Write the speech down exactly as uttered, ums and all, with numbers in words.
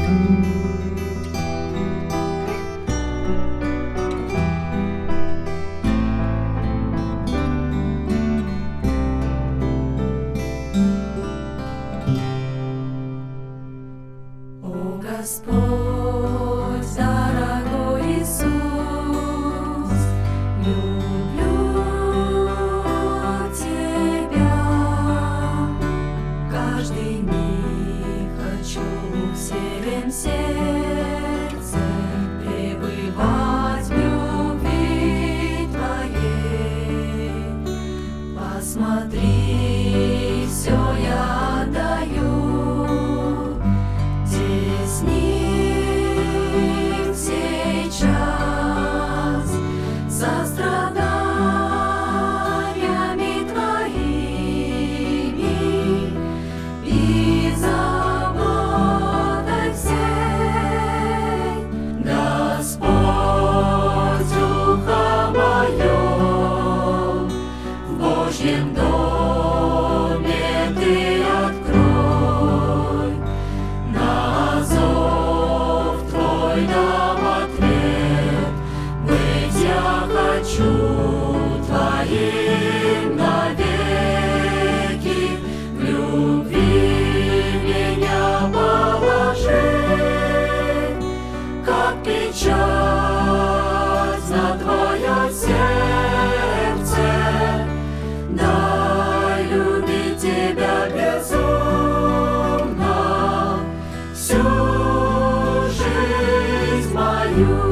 Господь, дорогой Иисус, люблю Тебя. Каждый миг хочу всем сердцем пребывать в любви Твоей. Посмотри, все я отдаю. Сейчас со страданиями Твоими и заботой всей, Господь, ухо мое в Божьем доме Ты открой, на зов Твой дам ответ, быть я хочу Твоим навеки, в любви меня положи, как печать на Твое сердце. Дай любить Тебя безумно всю жизнь мою.